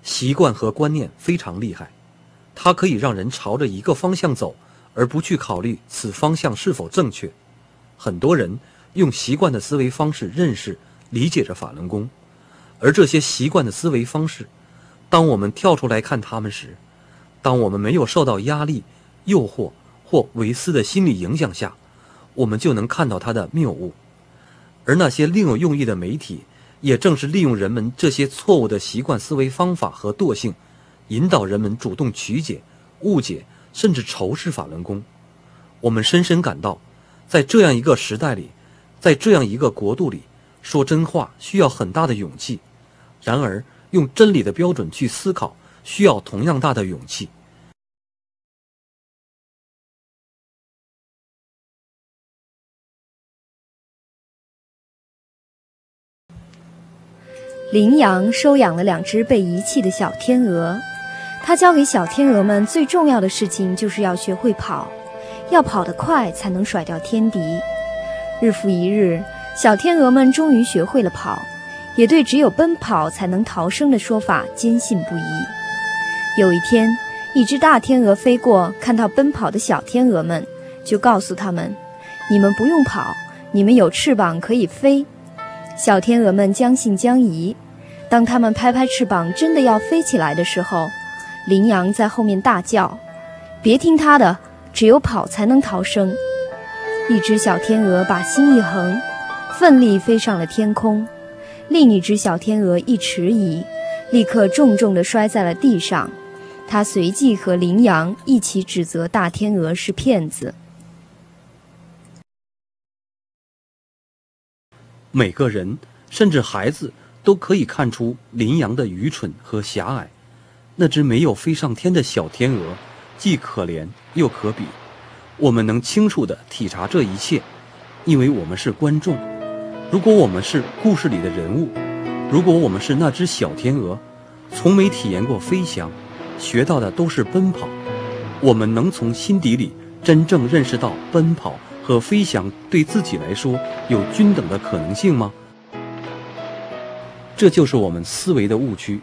习惯和观念非常厉害，它可以让人朝着一个方向走，而不去考虑此方向是否正确。很多人用习惯的思维方式认识、理解着法轮功，而这些习惯的思维方式，当我们跳出来看它们时，当我们没有受到压力、诱惑或违思的心理影响下，我们就能看到它的谬误。而那些另有用意的媒体，也正是利用人们这些错误的习惯思维方法和惰性，引导人们主动曲解、误解甚至仇视法轮功。我们深深感到，在这样一个时代里，在这样一个国度里，说真话需要很大的勇气，然而用真理的标准去思考，需要同样大的勇气。 羚羊收养了2只被遗弃的小天鹅，他教给小天鹅们最重要的事情就是要学会跑，要跑得快才能甩掉天敌。日复一日，小天鹅们终于学会了跑，也对只有奔跑才能逃生的说法坚信不疑。有一天，一只大天鹅飞过，看到奔跑的小天鹅们，就告诉他们：你们不用跑，你们有翅膀可以飞。小天鹅们将信将疑，当他们拍拍翅膀真的要飞起来的时候，羚羊在后面大叫：别听他的，只有跑才能逃生。一只小天鹅把心一横，奋力飞上了天空，另一只小天鹅一迟疑，立刻重重地摔在了地上。它随即和羚羊一起指责大天鹅是骗子。 每个人，甚至孩子，都可以看出羚羊的愚蠢和狭隘。那只没有飞上天的小天鹅，既可怜又可比。我们能清楚地体察这一切，因为我们是观众。如果我们是故事里的人物，如果我们是那只小天鹅，从没体验过飞翔，学到的都是奔跑，我们能从心底里真正认识到奔跑和飞翔对自己来说有均等的可能性吗？这就是我们思维的误区。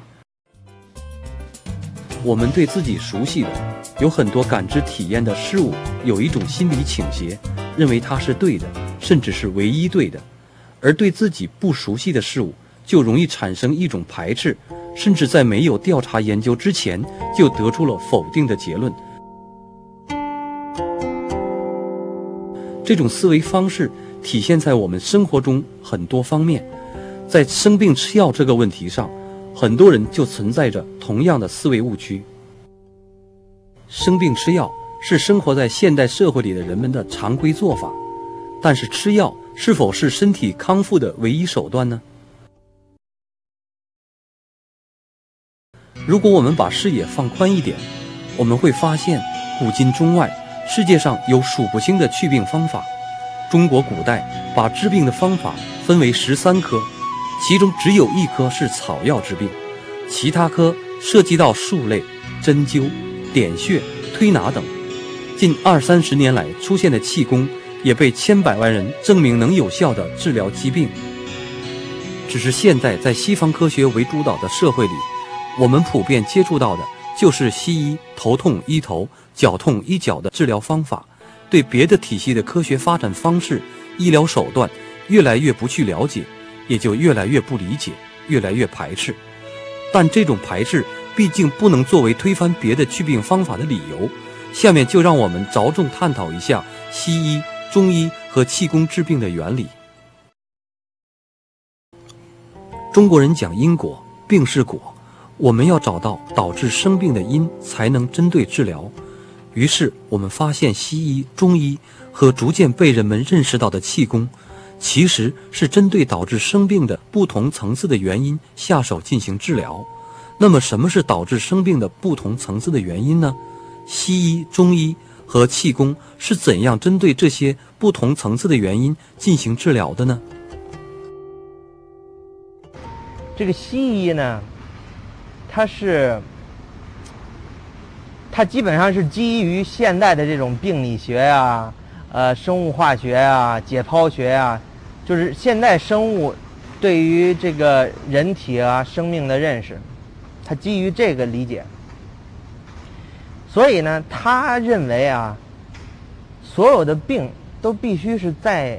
我们对自己熟悉的、有很多感知体验的事物有一种心理倾斜，认为它是对的，甚至是唯一对的；而对自己不熟悉的事物，就容易产生一种排斥，甚至在没有调查研究之前就得出了否定的结论。这种思维方式体现在我们生活中很多方面。在生病吃药这个问题上，很多人就存在着同样的思维误区。生病吃药是生活在现代社会里的人们的常规做法，但是吃药是否是身体康复的唯一手段呢？如果我们把视野放宽一点，我们会发现古今中外，世界上有数不清的祛病方法。中国古代把治病的方法分为13科，其中只有1科是草药治病，其他科涉及到术类、针灸、点穴、推拿等。近20-30年来出现的气功，也被千百万人证明能有效地治疗疾病。只是现在在西方科学为主导的社会里，我们普遍接触到的就是西医头痛医头、脚痛医脚的治疗方法，对别的体系的科学发展方式、医疗手段越来越不去了解，也就越来越不理解，越来越排斥。但这种排斥毕竟不能作为推翻别的祛病方法的理由。下面就让我们着重探讨一下西医、中医和气功治病的原理。中国人讲因果，病是果，我们要找到导致生病的因，才能针对治疗。于是我们发现西医、中医和逐渐被人们认识到的气功，其实是针对导致生病的不同层次的原因下手进行治疗。那么什么是导致生病的不同层次的原因呢？西医、中医和气功是怎样针对这些不同层次的原因进行治疗的呢？ 这个西医呢，它基本上是基于现代的这种病理学啊、生物化学啊、解剖学啊，就是现代生物对于这个人体啊生命的认识， 他基于这个理解，所以呢，他认为啊，所有的病都必须是在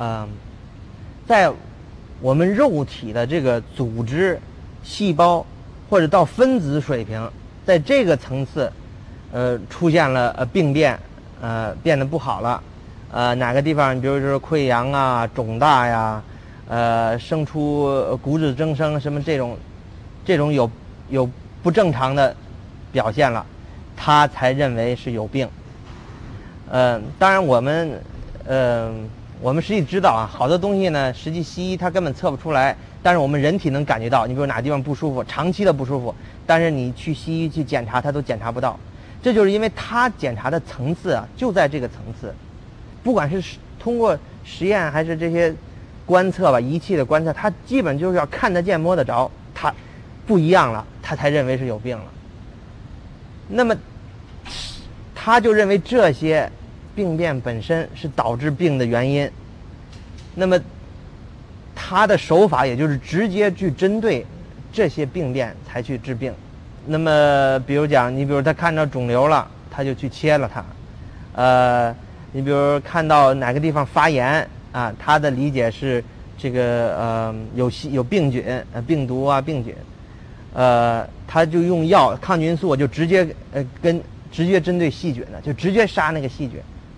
我们肉体的这个组织、细胞或者到分子水平，在这个层次，出现了病变，变得不好了，哪个地方，比如说溃疡啊、肿大呀，生出骨质增生什么这种有不正常的表现了，他才认为是有病。当然我们实际知道啊，好多东西呢，实际西医它根本测不出来，但是我们人体能感觉到。你比如哪个地方不舒服，长期的不舒服，但是你去西医去检查，它都检查不到。这就是因为它检查的层次啊，就在这个层次，不管是通过实验还是这些观测吧，仪器的观测，它基本就是要看得见摸得着，它不一样了，他才认为是有病了。那么他就认为这些病变本身是导致病的原因，那么他的手法也就是直接去针对这些病变才去治病。那么比如讲，你比如他看到肿瘤了，他就去切了它。你比如看到哪个地方发炎啊，他的理解是这个有病菌、病毒啊、病菌，他就用药抗菌素就直接针对细菌的，就直接杀那个细菌。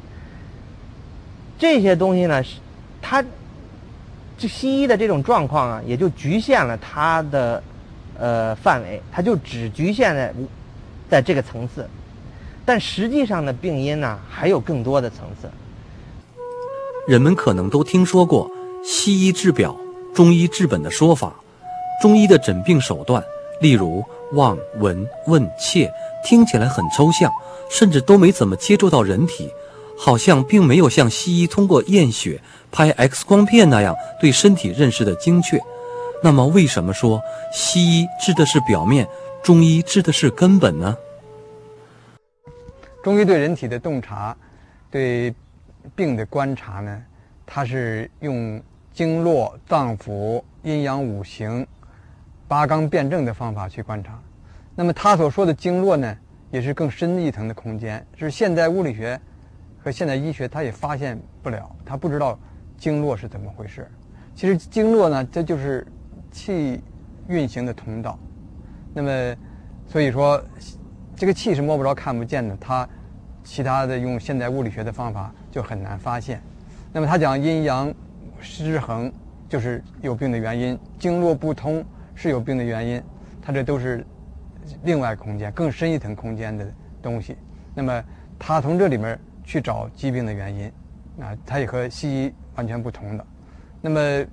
这些东西呢，它这西医的这种状况啊，也就局限了它的范围，它就只局限在这个层次。但实际上的病因呢，还有更多的层次。 人们可能都听说过西医治表，中医治本的说法。中医的诊病手段，例如望、闻、问、切，听起来很抽象，甚至都没怎么接触到人体，好像并没有像西医通过验血、拍 X 光片那样对身体认识的精确。那么为什么说西医治的是表面，中医治的是根本呢？ 中医对人体的洞察，对病的观察呢，它是用经络、脏腑、阴阳五行、八纲辩证的方法去观察。那么他所说的经络呢，也是更深一层的空间，是现代物理学和现代医学他也发现不了，他不知道经络是怎么回事。其实经络呢，这就是气运行的通道。那么所以说这个气是摸不着看不见的，它其他的用现代物理学的方法就很难发现。那么他讲阴阳失衡就是有病的原因，经络不通是有病的原因，它这都是另外空间更深一层空间的东西。那么他从这里面去找疾病的原因，它也和西医完全不同的。那么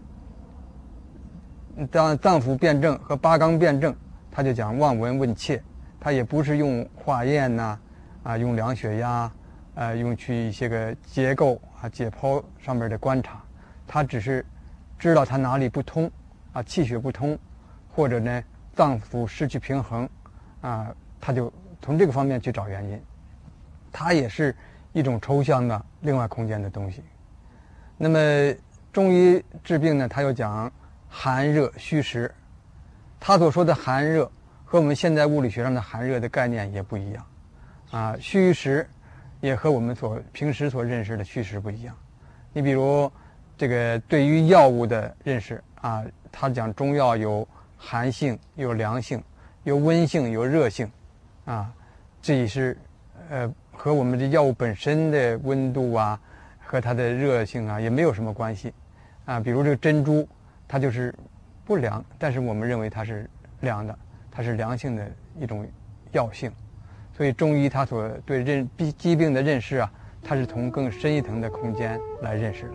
当脏腑辩证和八纲辩证，他就讲望闻问切，他也不是用化验用量血压用去一些个结构解剖上面的观察，他只是知道他哪里不通气血不通，或者呢脏腑失去平衡他就从这个方面去找原因。它也是一种抽象的另外空间的东西。那么中医治病呢，他又讲寒热虚实，他所说的寒热和我们现代物理学上的寒热的概念也不一样虚实也和我们平时所认识的虚实不一样。你比如这个对于药物的认识他讲中药有寒性有凉性有温性有热性这也是和我们的药物本身的温度和它的热性也没有什么关系比如这个珍珠，它就是不凉，但是我们认为它是凉的，它是凉性的一种药性。所以中医它所对疾病的认识它是从更深一层的空间来认识的。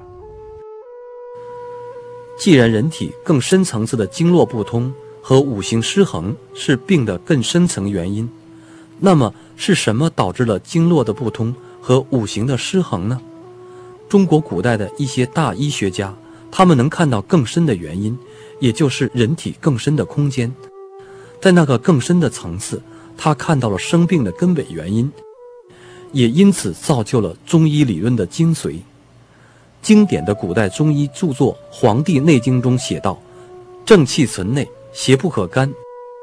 既然人体更深层次的经络不通和五行失衡是病的更深层原因，那么是什么导致了经络的不通和五行的失衡呢？中国古代的一些大医学家，他们能看到更深的原因，也就是人体更深的空间。在那个更深的层次，他看到了生病的根本原因，也因此造就了中医理论的精髓。经典的古代中医著作《黄帝内经》中写道：正气存内，邪不可干。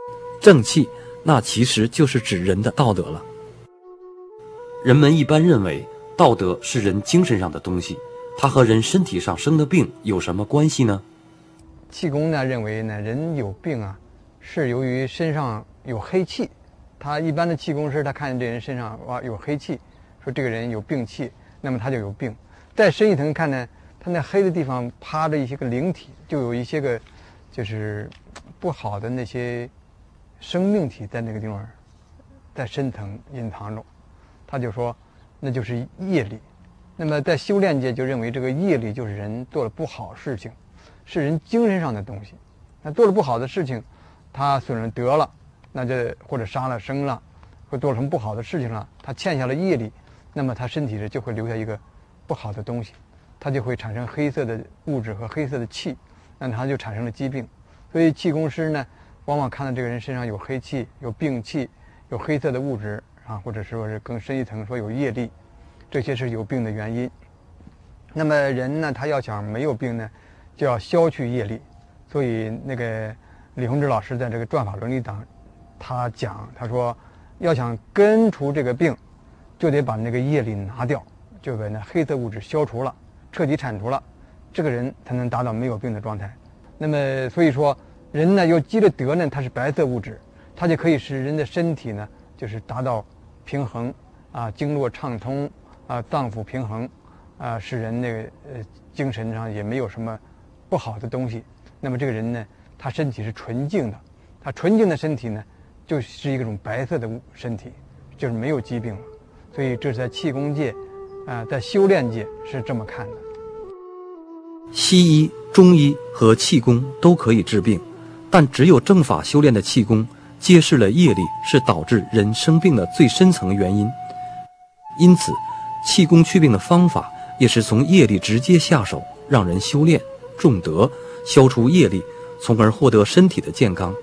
正气，那其实就是指人的道德了。人们一般认为道德是人精神上的东西，它和人身体上生的病有什么关系呢？ 气功呢认为呢，人有病啊，是由于身上有黑气。他一般的气功师，他看见这人身上有黑气，说这个人有病气，那么他就有病。再深一层看呢，他那黑的地方趴着一些个灵体，就有一些个就是不好的那些生命体在那个地方，在深层隐藏着。他就说那就是业力。那么在修炼界就认为这个业力就是人做了不好事情，是人精神上的东西。那做了不好的事情，他损了德了，那就或者杀了生了，或做了什么不好的事情了，他欠下了业力，那么他身体里就会留下一个不好的东西，他就会产生黑色的物质和黑色的气，那他就产生了疾病。所以气功师呢，往往看到这个人身上有黑气、有病气、有黑色的物质啊，或者说是更深一层说有业力，这些是有病的原因。那么人呢，他要想没有病呢，就要消去业力。所以那个李洪志老师在这个转法轮里他讲，他说要想根除这个病，就得把那个业力拿掉，就把那黑色物质消除了，彻底铲除了，这个人才能达到没有病的状态。那么所以说人呢，又积了德呢，它是白色物质，它就可以使人的身体呢就是达到平衡啊，经络畅通啊，脏腑平衡啊，使人那个精神上也没有什么不好的东西。那么这个人呢，他身体是纯净的，他纯净的身体呢，就是一种白色的身体，就是没有疾病了。所以这是在气功界在修炼界是这么看的。 西医、中医和气功都可以治病，但只有正法修炼的气功揭示了业力是导致人生病的最深层原因。因此气功祛病的方法也是从业力直接下手，让人修炼种德，消除业力，从而获得身体的健康。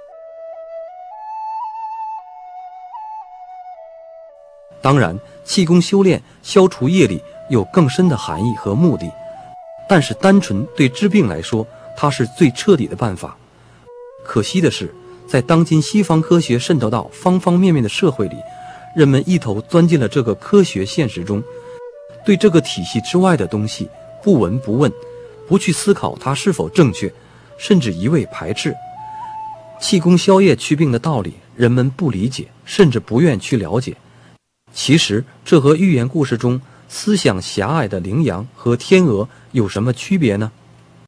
当然，气功修炼消除业力有更深的含义和目的，但是单纯对治病来说，它是最彻底的办法。可惜的是，在当今西方科学渗透到方方面面的社会里，人们一头钻进了这个科学现实中，对这个体系之外的东西不闻不问，不去思考它是否正确，甚至一味排斥。气功消业祛病的道理，人们不理解，甚至不愿去了解。其实这和寓言故事中思想狭隘的羚羊和天鹅有什么区别呢？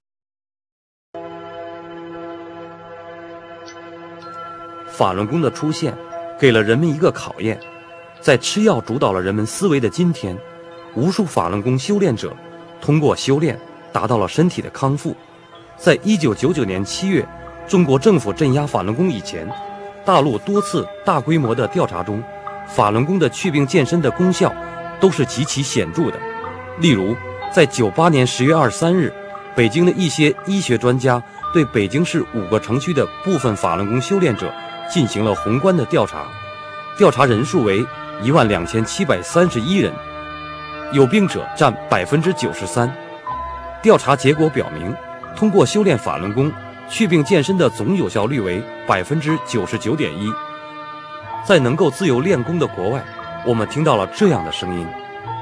法轮功的出现给了人们一个考验，在吃药主导了人们思维的今天，无数法轮功修炼者通过修炼达到了身体的康复。在1999年7月，中国政府镇压法轮功以前，大陆多次大规模的调查中，法轮功的祛病健身的功效都是极其显著的。例如，在98年10月23日，北京的一些医学专家对北京市5个城区的部分法轮功修炼者进行了宏观的调查，调查人数为12731人，有病者占93%。调查结果表明，通过修炼法轮功，祛病健身的总有效率为99.1%。在能够自由练功的国外，我们听到了这样的声音。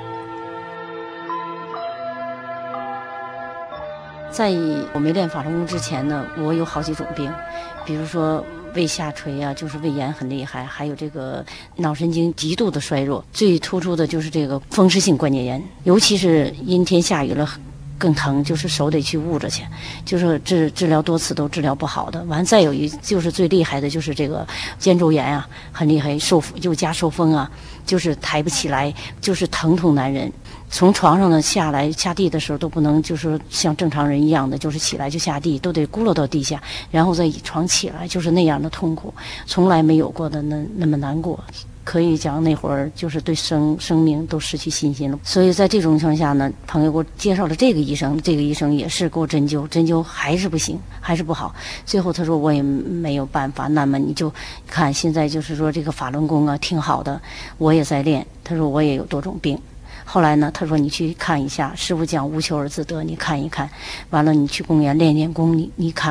在我没练法轮功之前呢，我有好几种病，比如说胃下垂啊，就是胃炎很厉害，还有这个脑神经极度的衰弱，最突出的就是这个风湿性关节炎，尤其是阴天下雨了更疼，就是手得去捂着去，就是治疗多次都治疗不好的。完，再有一就是最厉害的就是这个肩周炎啊，很厉害，又加受风啊，就是抬不起来，就是疼痛难忍。从床上呢下地的时候都不能，就是像正常人一样的，就是起来就下地，都得咕噜到地下，然后再床起来，就是那样的痛苦，从来没有过的那么难过。可以讲那会儿就是对生命都失去信心了。所以在这种情况下呢，朋友给我介绍了这个医生，这个医生也是给我针灸还是不行，还是不好。最后他说我也没有办法，那么你就看现在就是说这个法轮功啊挺好的，我也在练。他说我也有多种病。后来呢，他说你去看一下，师父讲无求而自得，你看一看，完了你去公园练功，你看看，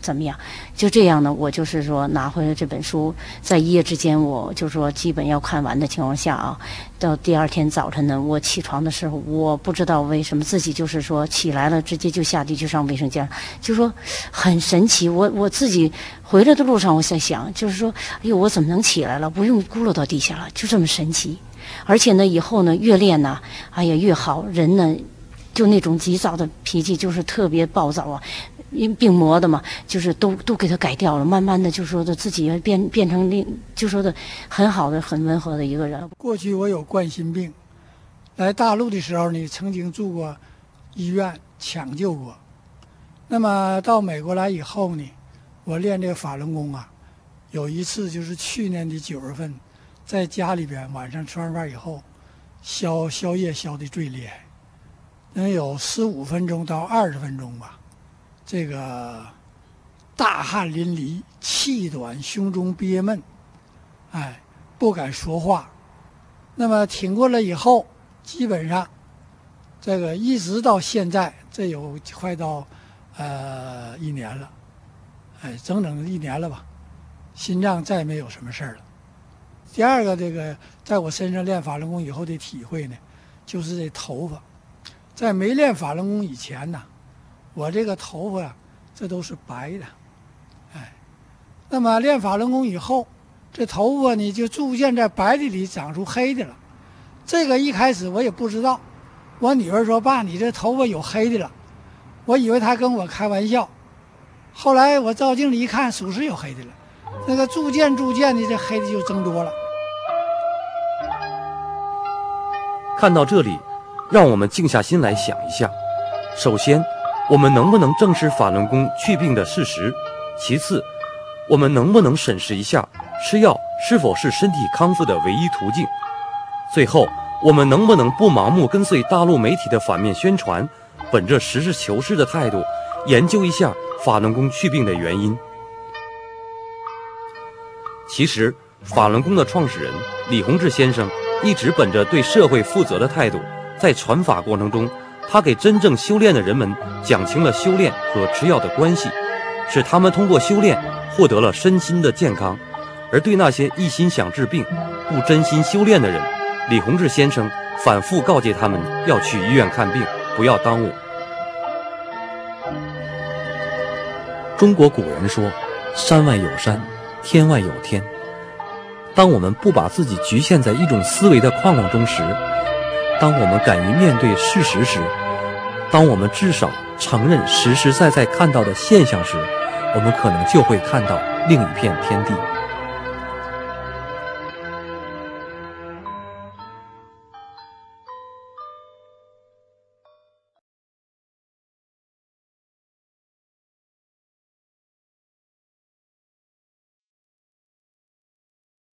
怎么样？就这样呢，我就是说拿回了这本书，在一夜之间，我就说基本要看完的情况下啊，到第二天早晨呢，我起床的时候，我不知道为什么自己就是说起来了，直接就下地去上卫生间，就说很神奇。我自己回来的路上，我在想，就是说，哎呦，我怎么能起来了？不用咕噜到地下了，就这么神奇。而且呢，以后呢越练呢，哎呀越好，人呢就那种急躁的脾气，就是特别暴躁啊。因为病魔的嘛，就是都给他改掉了，慢慢的就说的自己变成就说的很好的、很温和的一个人。 过去我有冠心病，来大陆的时候呢，曾经住过医院抢救过。那么到美国来以后呢，我练这个法轮功啊，有一次就是去年的9月份，在家里边晚上吃完饭以后，宵夜消的最厉害，能有15分钟到20分钟吧。这个大汗淋漓，气短，胸中憋闷，哎，不敢说话。那么挺过了以后，基本上这个一直到现在，这有快到1年了，哎，整整1年了吧，心脏再没有什么事儿了。第二个，这个在我身上练法轮功以后的体会呢，就是这头发，在没练法轮功以前呢，我这个头发这都是白的，哎，那么练法轮功以后，这头发呢就逐渐在白的里长出黑的了。这个一开始我也不知道，我女儿说：“爸，你这头发有黑的了。”我以为她跟我开玩笑，后来我照镜子一看，属实有黑的了。那个逐渐的，这黑的就增多了。 看到这里，让我们静下心来想一下。首先，我们能不能正视法轮功祛病的事实？其次，我们能不能审视一下吃药是否是身体康复的唯一途径？最后，我们能不能不盲目跟随大陆媒体的反面宣传，本着实事求是的态度，研究一下法轮功祛病的原因？其实，法轮功的创始人李洪志先生一直本着对社会负责的态度，在传法过程中，他给真正修炼的人们讲清了修炼和吃药的关系，使他们通过修炼获得了身心的健康。而对那些一心想治病、不真心修炼的人，李洪志先生反复告诫他们要去医院看病，不要耽误。中国古人说：“山外有山，天外有天。”当我们不把自己局限在一种思维的框框中时，当我们敢于面对事实时，当我们至少承认实实在在看到的现象时，我们可能就会看到另一片天地。